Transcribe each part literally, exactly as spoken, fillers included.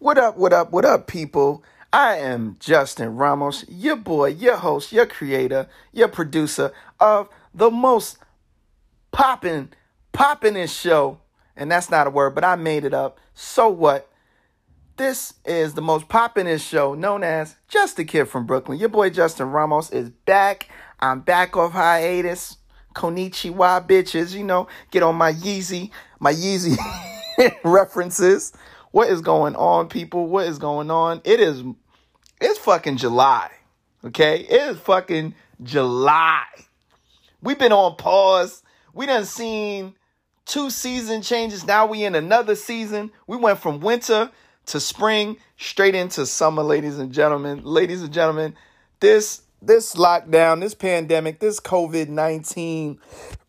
What up, what up, what up, people? I am Justin Ramos, your boy, your host, your creator, your producer of the most poppin', poppin'est show. And that's not a word, but I made it up. So what? This is the most poppin'est show known as Just a Kid from Brooklyn. Your boy Justin Ramos is back. I'm back off hiatus. Konnichiwa, bitches. You know, get on my Yeezy, my Yeezy references. What is going on, people? What is going on? It is, it's fucking July, okay? It is fucking July. We've been on pause. We done seen two season changes. Now we in another season. We went from winter to spring, straight into summer, ladies and gentlemen. Ladies and gentlemen, this this lockdown, this pandemic, this covid nineteen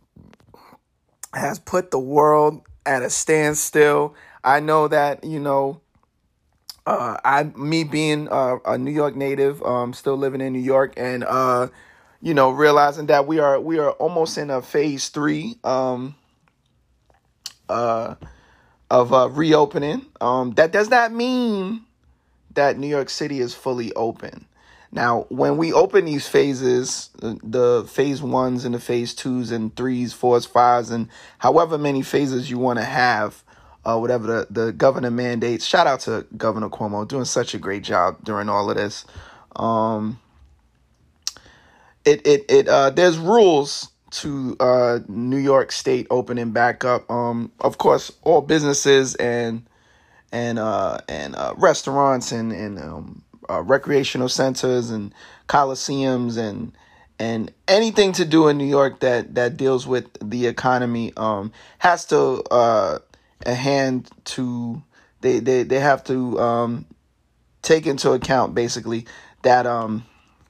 has put the world at a standstill. I know that, you know, uh, I, me being uh, a New York native, um, still living in New York, and uh, you know, realizing that we are we are almost in a phase three um, uh, of uh, reopening. Um, that does not mean that New York City is fully open. Now, when we open these phases, the, the phase ones and the phase twos and threes, fours, fives, and however many phases you want to have. Uh, whatever the, the governor mandates. Shout out to Governor Cuomo, doing such a great job during all of this. Um, it it it uh, there's rules to uh, New York State opening back up. Um, of course, all businesses and and uh, and uh, restaurants and and um, uh, recreational centers and coliseums and and anything to do in New York that that deals with the economy um, has to. Uh, a hand to they they, they have to um take into account basically that um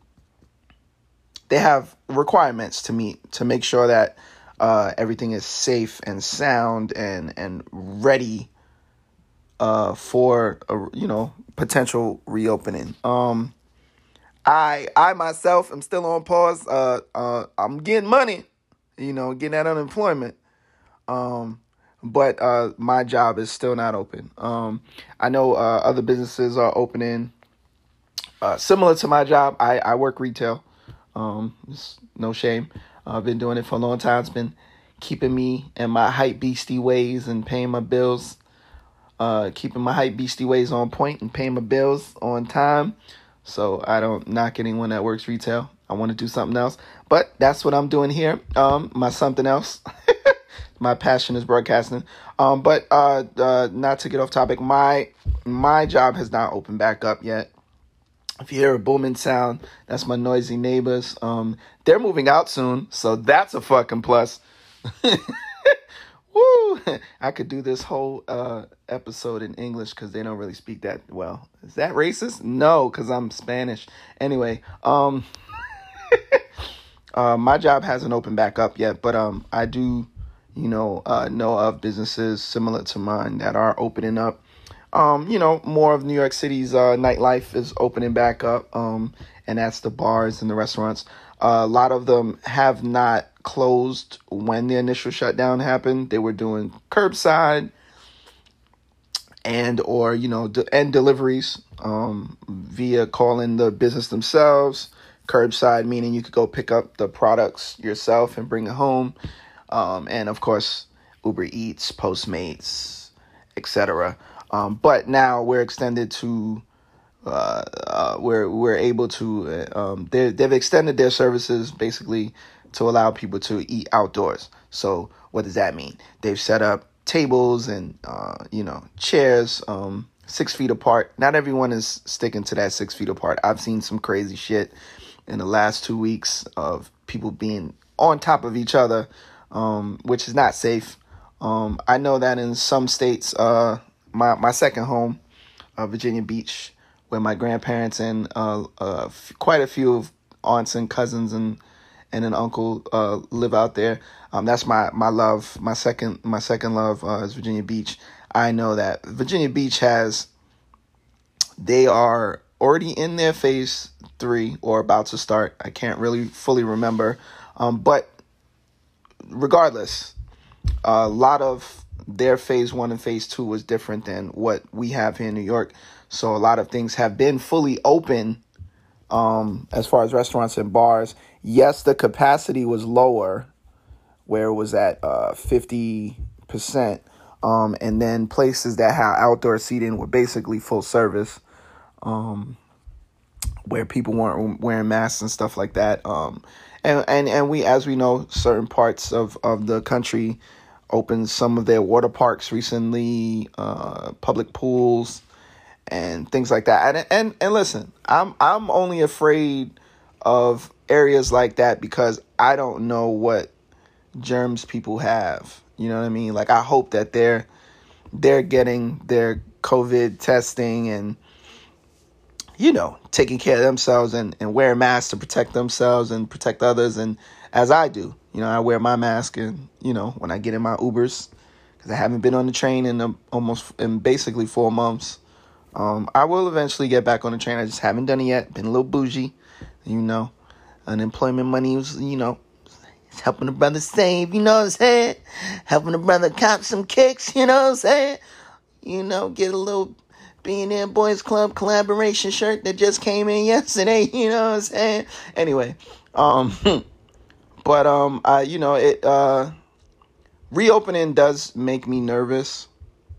they have requirements to meet to make sure that uh everything is safe and sound and and ready uh for a, you know potential reopening. um I I myself am still on pause. uh uh I'm getting money, you know getting that unemployment. um But uh, my job is still not open. Um, I know uh, other businesses are opening. Uh, similar to my job, I, I work retail. Um, it's no shame. Uh, I've been doing it for a long time. It's been keeping me in my hype beastie ways and paying my bills. Uh, keeping my hype beastie ways on point and paying my bills on time. So I don't knock anyone that works retail. I want to do something else. But that's what I'm doing here. Um, my something else. My passion is broadcasting. Um, but uh, uh, not to get off topic, my my job has not opened back up yet. If you hear a booming sound, that's my noisy neighbors. Um, they're moving out soon, so that's a fucking plus. Woo! I could do this whole uh, episode in English because they don't really speak that well. Is that racist? No, because I'm Spanish. Anyway, um, uh, my job hasn't opened back up yet, but um, I do. You know, uh, know of businesses similar to mine that are opening up. Um, you know, more of New York City's uh, nightlife is opening back up, um, and that's the bars and the restaurants. Uh, a lot of them have not closed when the initial shutdown happened. They were doing curbside and or, you know, de- and deliveries um, via calling the business themselves. Curbside meaning you could go pick up the products yourself and bring it home. Um, and of course, Uber Eats, Postmates, et cetera. Um, but now we're extended to, uh, uh, we're we're able to, uh, um, they've extended their services basically to allow people to eat outdoors. So what does that mean? They've set up tables and, uh, you know, chairs, um, six feet apart. Not everyone is sticking to that six feet apart. I've seen some crazy shit in the last two weeks of people being on top of each other. Um, which is not safe. Um, I know that in some states, uh, my, my second home, uh, Virginia Beach, where my grandparents and uh, uh, f- quite a few of aunts and cousins and and an uncle uh, live out there. Um, that's my, my love. My second my second love uh, is Virginia Beach. I know that Virginia Beach has, they are already in their phase three or about to start. I can't really fully remember, um, but regardless, a lot of their phase one and phase two was different than what we have here in New York. So a lot of things have been fully open um, as far as restaurants and bars. Yes, the capacity was lower, where it was at uh, fifty percent. Um, and then places that had outdoor seating were basically full service, um, where people weren't wearing masks and stuff like that. Um, and, and, and we, as we know, certain parts of, of the country opened some of their water parks recently, uh, public pools and things like that. And, and, and listen, I'm, I'm only afraid of areas like that because I don't know what germs people have. You know what I mean? Like, I hope that they're they're getting their COVID testing and, you know, taking care of themselves and, and wearing masks to protect themselves and protect others. And as I do, you know, I wear my mask and, you know, when I get in my Ubers, because I haven't been on the train in um, almost in basically four months. Um, I will eventually get back on the train. I just haven't done it yet. Been a little bougie, you know. Unemployment money was, you know, helping a brother save, you know what I'm saying? Helping a brother cop some kicks, you know what I'm saying? You know, get a little Billionaire Boys Club collaboration shirt that just came in yesterday, you know what I'm saying? Anyway, um, but, um, I, you know, it, uh, reopening does make me nervous,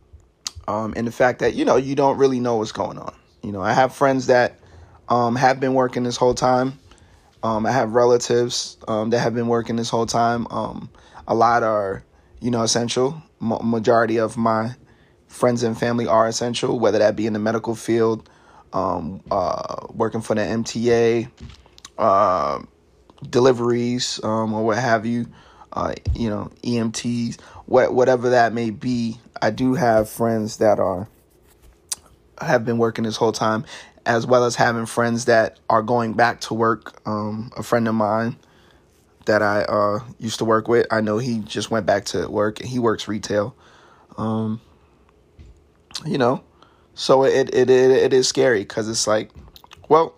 um, in the fact that, you know, you don't really know what's going on. You know, I have friends that, um, have been working this whole time. Um, I have relatives um, that have been working this whole time. Um, a lot are, you know, essential. Ma- majority of my friends and family are essential, whether that be in the medical field, um, uh, working for the M T A, uh, deliveries, um, or what have you, uh, you know, E M Ts, wh- whatever that may be. I do have friends that are have been working this whole time, as well as having friends that are going back to work. Um, a friend of mine that I uh, used to work with, I know he just went back to work. He works retail, um, you know, so it it it, it is scary because it's like, well,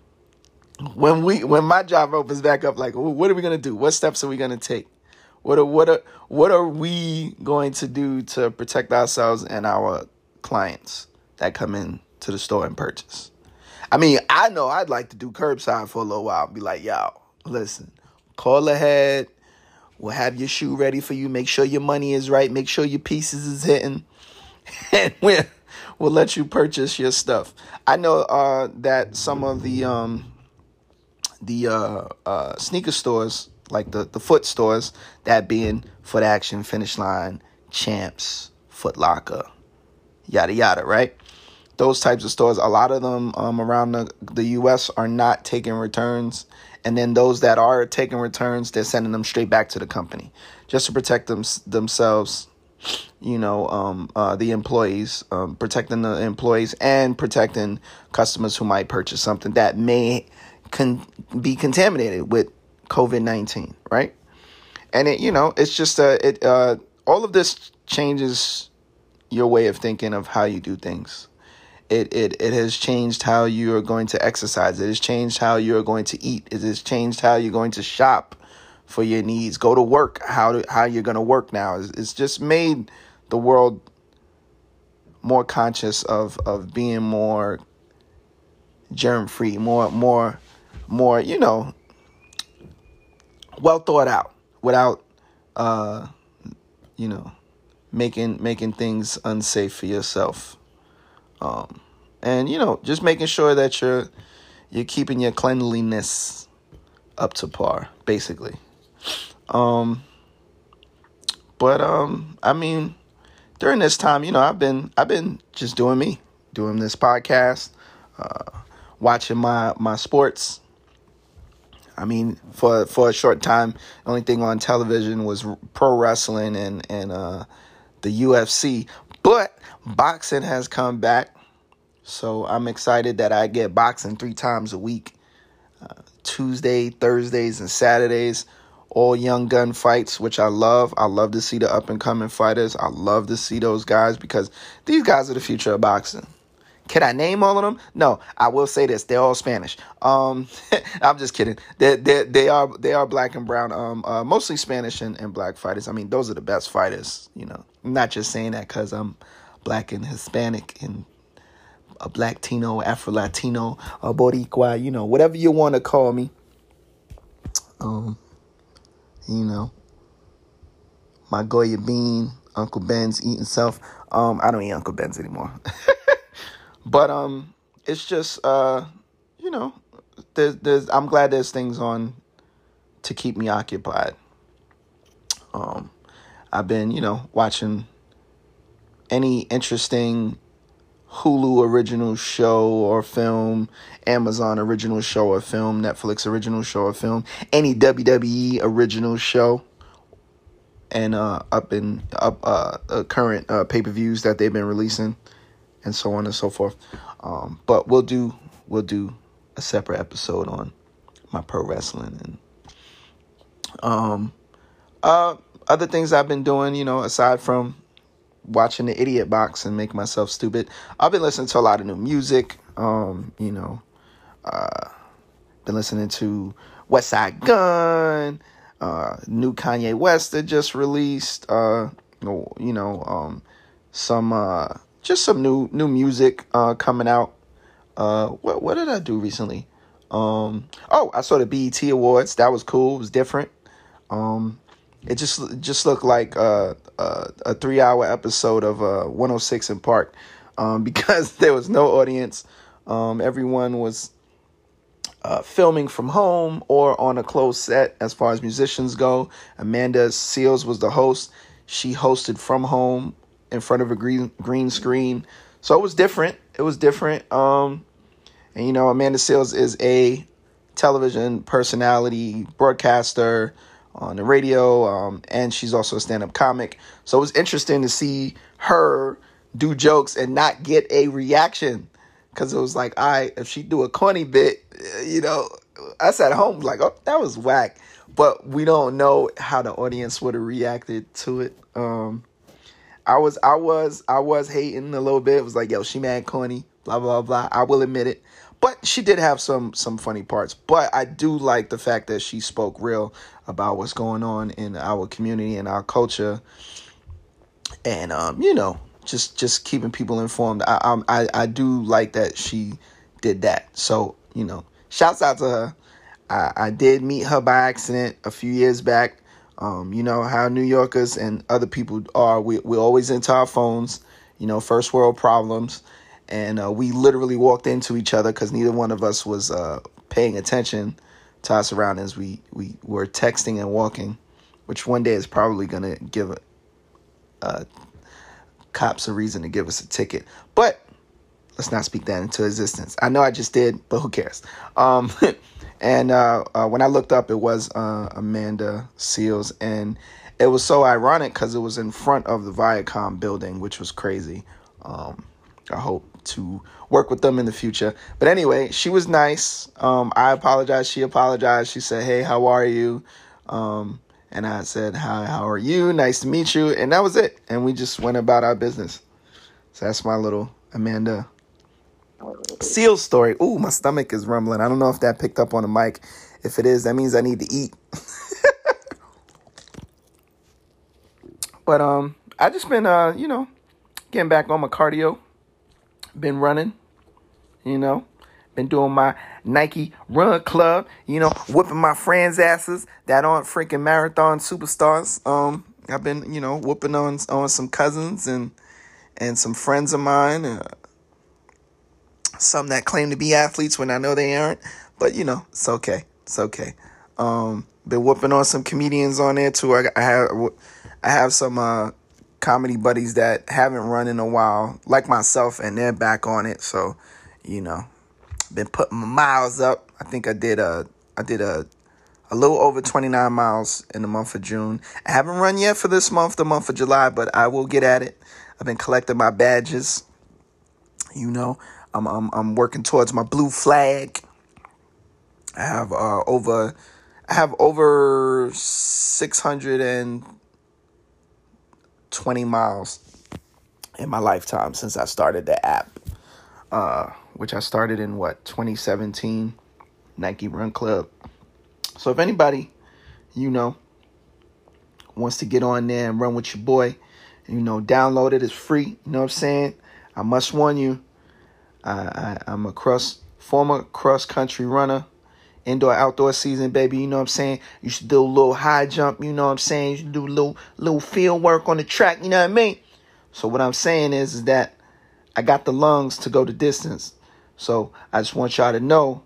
when we when my job opens back up, like, what are we gonna do? What steps are we gonna take? What are what are what are we going to do to protect ourselves and our clients that come in to the store and purchase? I mean, I know I'd like to do curbside for a little while and be like, yo, listen, call ahead. We'll have your shoe ready for you. Make sure your money is right. Make sure your pieces is hitting. And we'll, we'll let you purchase your stuff. I know uh, that some of the um, the uh, uh, sneaker stores, like the, the foot stores, that being Foot Action, Finish Line, Champs, Foot Locker, yada, yada, right? Those types of stores, a lot of them um, around the, the U S are not taking returns. And then those that are taking returns, they're sending them straight back to the company just to protect them, themselves, you know, um, uh, the employees, um, protecting the employees and protecting customers who might purchase something that may con- be contaminated with COVID nineteen, right? And, it, you know, it's just a, it, uh, all of this changes your way of thinking of how you do things. It, it it has changed how you are going to exercise. It has changed how you are going to eat. It has changed how you're going to shop for your needs. Go to work, how to, how you're going to work now. It's, it's just made the world more conscious of, of being more germ-free, more, more, more, you know, well thought out without, uh, you know, making making things unsafe for yourself. Um, and, you know, just making sure that you're you're keeping your cleanliness up to par, basically. Um, but, um, I mean, during this time, you know, I've been I've been just doing me, doing this podcast, uh, watching my, my sports. I mean, for for a short time, the only thing on television was pro wrestling and, and uh, the U F C. But boxing has come back. So I'm excited that I get boxing three times a week, uh, Tuesday, Thursdays, and Saturdays, all young gun fights, which I love. I love to see the up and coming fighters. I love to see those guys because these guys are the future of boxing. Can I name all of them? No, I will say this: they're all Spanish. Um, I'm just kidding. They they they are they are black and brown. Um, uh, mostly Spanish and, and black fighters. I mean, those are the best fighters. You know, I'm not just saying that because I'm black and Hispanic and a black Latino, Afro Latino, a Boricua. You know, whatever you want to call me. Um, you know, my Goya Bean, Uncle Ben's eating self. Um, I don't eat Uncle Ben's anymore. But um, it's just uh, you know, there's there's I'm glad there's things on to keep me occupied. Um, I've been you know watching any interesting Hulu original show or film, Amazon original show or film, Netflix original show or film, any W W E original show, and uh, up in up uh, uh current uh, pay-per-views that they've been releasing. And so on and so forth. Um, but we'll do we'll do a separate episode on my pro wrestling and um uh other things I've been doing, you know, aside from watching the Idiot Box and make myself stupid. I've been listening to a lot of new music. Um, you know, uh been listening to West Side Gun, uh new Kanye West that just released, uh you know, um some uh Just some new new music uh, coming out. Uh, what what did I do recently? Um, oh, I saw the B E T Awards. That was cool. It was different. Um, it just it just looked like uh, uh, a three hour episode of uh, one oh six in Park um, because there was no audience. Um, everyone was uh, filming from home or on a closed set as far as musicians go. Amanda Seales was the host. She hosted from home in front of a green green screen. So it was different. It was different. Um, and, you know, Amanda Seales is a television personality, broadcaster on the radio, um, and she's also a stand-up comic. So it was interesting to see her do jokes and not get a reaction. Because it was like, all right, if she do a corny bit, you know, us at home like, oh, that was whack. But we don't know how the audience would have reacted to it. Um I was, I was, I was hating a little bit. It was like, yo, she mad corny, blah, blah, blah. I will admit it. But she did have some, some funny parts. But I do like the fact that she spoke real about what's going on in our community and our culture. And, um, you know, just, just keeping people informed. I, I, I do like that she did that. So, you know, shouts out to her. I, I did meet her by accident a few years back. Um, you know how New Yorkers and other people are. We, we're always into our phones, you know, first world problems. And uh, we literally walked into each other because neither one of us was uh, paying attention to our surroundings. We, we were texting and walking, which one day is probably going to give uh, cops a reason to give us a ticket. But let's not speak that into existence. I know I just did, but who cares? Um And uh, uh, when I looked up, it was uh, Amanda Seales. And it was so ironic because it was in front of the Viacom building, which was crazy. Um, I hope to work with them in the future. But anyway, she was nice. Um, I apologized. She apologized. She said, hey, how are you? Um, and I said, hi, how are you? Nice to meet you. And that was it. And we just went about our business. So that's my little Amanda Seales story. Ooh, my stomach is rumbling. I don't know if that picked up on the mic. If it is, that means I need to eat. But um, I just been uh, you know, getting back on my cardio. Been running, you know. Been doing my Nike Run Club, you know, whooping my friends' asses that aren't freaking marathon superstars. Um, I've been, you know, whooping on on some cousins and and some friends of mine. Uh, Some that claim to be athletes when I know they aren't. But, you know, it's okay. It's okay. Um, been whooping on some comedians on there, too. I, I have I have some uh, comedy buddies that haven't run in a while, like myself, and they're back on it. So, you know, been putting my miles up. I think I did a, I did a, a little over twenty-nine miles in the month of June. I haven't run yet for this month, the month of July, but I will get at it. I've been collecting my badges, you know. I'm, I'm I'm working towards my blue flag. I have uh, over I have over six hundred twenty miles in my lifetime since I started the app. uh, which I started in, what, twenty seventeen, Nike Run Club. So if anybody, you know, wants to get on there and run with your boy, you know, download it. It's free. You know what I'm saying? I must warn you, I, I, I'm a cross, former cross-country runner. Indoor, outdoor season, baby. You know what I'm saying? You should do a little high jump. You know what I'm saying? You should do a little, little field work on the track. You know what I mean? So what I'm saying is, is that I got the lungs to go the distance. So I just want y'all to know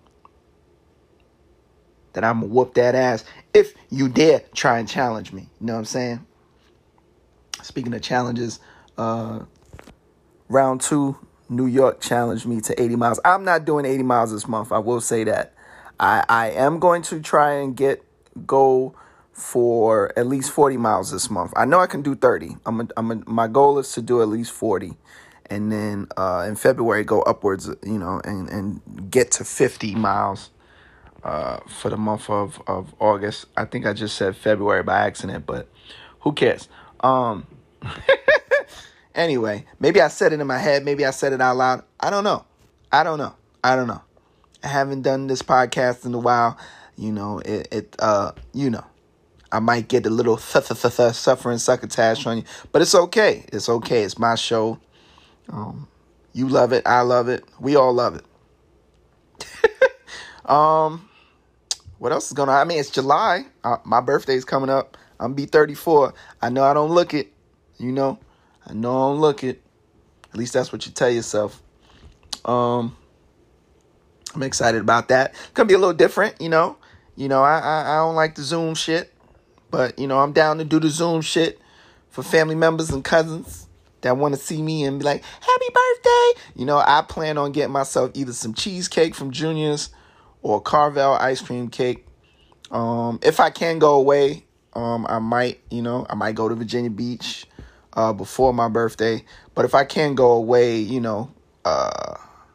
that I'm going to whoop that ass if you dare try and challenge me. You know what I'm saying? Speaking of challenges, uh, round two, New York challenged me to eighty miles. I'm not doing eighty miles this month. I will say that. I, I am going to try and get go for at least forty miles this month. I know I can do thirty. I'm a, I'm a, my goal is to do at least forty. And then uh, in February, go upwards, you know, and, and get to fifty miles uh, for the month of, of August. I think I just said February by accident, but who cares? Um, anyway, maybe I said it in my head. Maybe I said it out loud. I don't know. I don't know. I don't know. I haven't done this podcast in a while. You know, it, it uh, you know, I might get a little th- th- th- th- suffering succotash on you, but it's okay. It's okay. It's my show. Um, you love it. I love it. We all love it. um, what else is going on? I mean, it's July. Uh, my birthday's coming up. I'm be thirty-four. I know I don't look it. You know, I know I don't look it. At least that's what you tell yourself. Um. I'm excited about that. It's going to be a little different, you know. You know, I, I I don't like the Zoom shit. But, you know, I'm down to do the Zoom shit for family members and cousins that want to see me and be like, happy birthday. You know, I plan on getting myself either some cheesecake from Junior's or Carvel ice cream cake. Um, if I can go away, um, I might, you know, I might go to Virginia Beach uh, before my birthday. But if I can go away, you know, uh,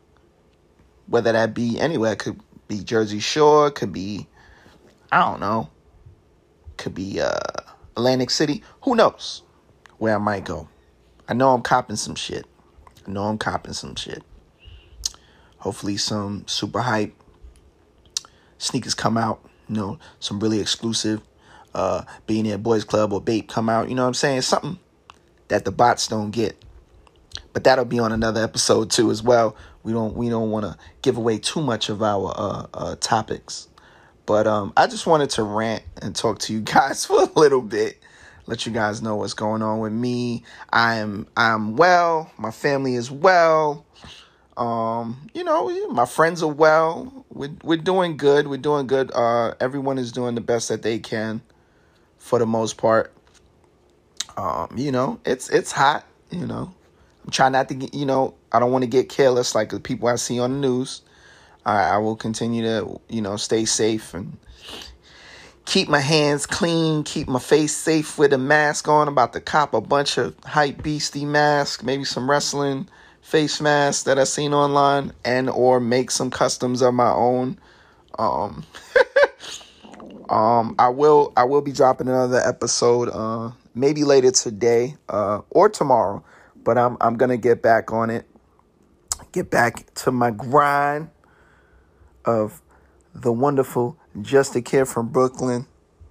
whether that be anywhere, it could be Jersey Shore, could be, I don't know, could be uh, Atlantic City. Who knows where I might go? I know I'm copping some shit. I know I'm copping some shit. Hopefully some super hype sneakers come out. You know, some really exclusive uh, Billionaire Boys Club or Bape come out. You know what I'm saying? Something that the bots don't get. But that'll be on another episode too as well. We don't we don't want to give away too much of our uh, uh, topics. But um, I just wanted to rant and talk to you guys for a little bit. Let you guys know what's going on with me. I am I'm well. My family is well. Um, you know, my friends are well. We're we're doing good. We're doing good. Uh, everyone is doing the best that they can, for the most part. Um, you know, it's it's hot. You know. I'm trying not to get, you know, I don't want to get careless like the people I see on the news. I, I will continue to, you know, stay safe and keep my hands clean, keep my face safe with a mask on. I'm about to cop a bunch of hype beastie masks, maybe some wrestling face masks that I've seen online, and or make some customs of my own. Um, um, I will I will be dropping another episode uh, maybe later today uh, or tomorrow. But I'm I'm going to get back on it, get back to my grind of the wonderful Just a Kid from Brooklyn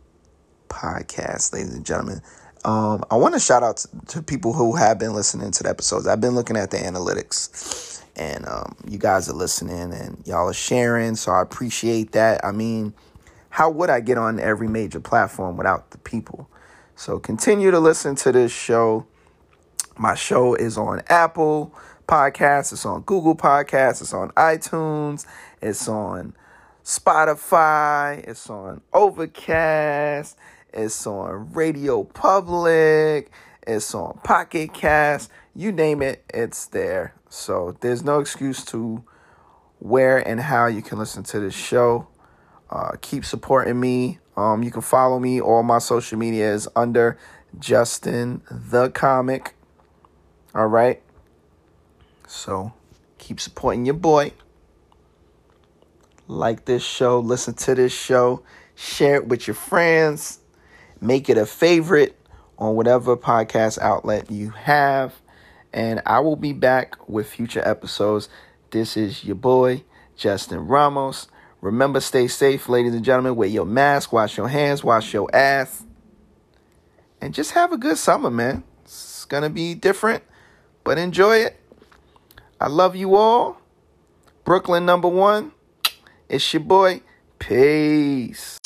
podcast, ladies and gentlemen. Um, I want to shout out to, to people who have been listening to the episodes. I've been looking at the analytics, and um, you guys are listening, and y'all are sharing, so I appreciate that. I mean, how would I get on every major platform without the people? So continue to listen to this show. My show is on Apple Podcasts. It's on Google Podcasts. It's on iTunes. It's on Spotify. It's on Overcast. It's on Radio Public. It's on Pocket Cast. You name it, it's there. So there's no excuse to where and how you can listen to this show. Uh, keep supporting me. Um, you can follow me. All my social media is under Justin the Comic. All right. So keep supporting your boy. Like this show. Listen to this show. Share it with your friends. Make it a favorite on whatever podcast outlet you have. And I will be back with future episodes. This is your boy, Justin Ramos. Remember, stay safe, ladies and gentlemen. Wear your mask, wash your hands, wash your ass. And just have a good summer, man. It's going to be different, but enjoy it. I love you all. Brooklyn number one. It's your boy. Peace.